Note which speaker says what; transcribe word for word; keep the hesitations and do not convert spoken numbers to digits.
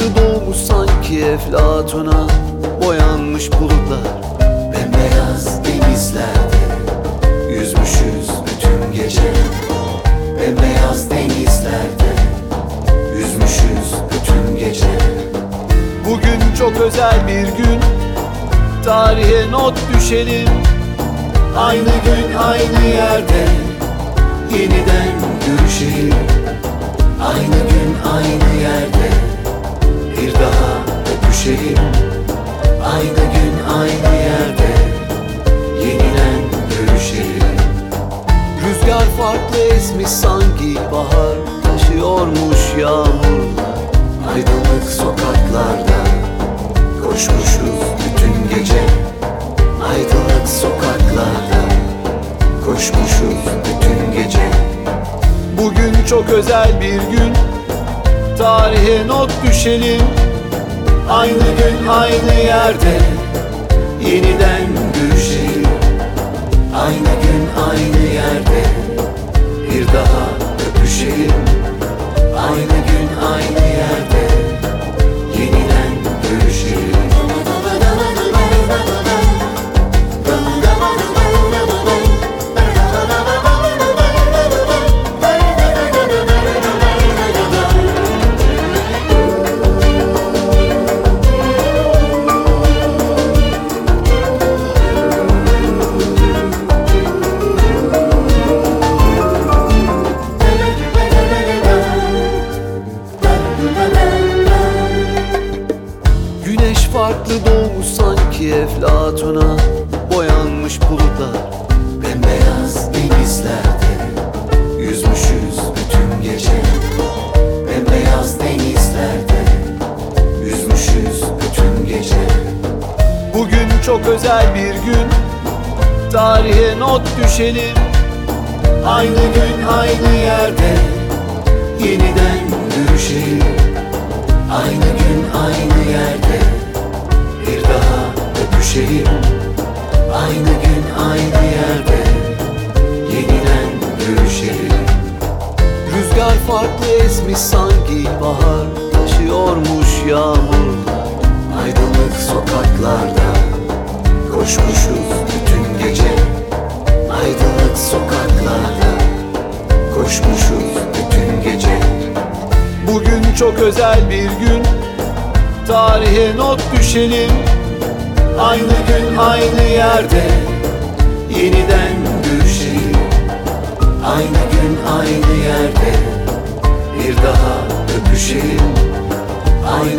Speaker 1: doğmuş sanki Eflatun'a boyanmış bulutlar.
Speaker 2: Bembeyaz denizlerde yüzmüşüz bütün gece. Bembeyaz denizlerde yüzmüşüz bütün gece.
Speaker 1: Bugün çok özel bir gün, tarihe not düşelim.
Speaker 2: Aynı gün aynı yerde yeniden görüşelim. Aynı gün aynı yerde bir daha öpüşelim. Aynı gün aynı yerde yeniden görüşelim.
Speaker 1: Rüzgar farklı esmiş sanki, bahar taşıyormuş yağmurlar.
Speaker 2: Aydınlık sokaklarda koşmuşuz bütün gece. Aydınlık sokaklarda koşmuşuz bütün gece.
Speaker 1: Bugün çok özel bir gün, tarihe not düşelim.
Speaker 2: Aynı gün aynı yerde yeniden görüşelim. Aynı gün aynı yerde bir daha öpüşelim. Aynı gün aynı yerde yeniden görüşelim.
Speaker 1: Güneş farklı doğmuş sanki Eflatun'a boyanmış bulutlar.
Speaker 2: Bembeyaz denizlerde yüzmüşüz bütün gece. Bembeyaz denizlerde yüzmüşüz bütün gece.
Speaker 1: Bugün çok özel bir gün, tarihe not düşelim.
Speaker 2: Aynı gün aynı yerde yeniden görüşelim. Aynı gün aynı yerde bir daha öpüşelim. Aynı gün aynı yerde yeniden görüşelim.
Speaker 1: Rüzgar farklı esmiş sanki, bahar taşıyormuş yağmurlar.
Speaker 2: Aydınlık sokaklarda koşmuşuz bütün gece. Aydınlık sokaklarda koşmuşuz bütün gece.
Speaker 1: Bugün çok özel bir gün, tarihe not düşelim.
Speaker 2: Aynı gün aynı yerde yeniden görüşelim. Aynı gün aynı yerde bir daha öpüşelim. Aynı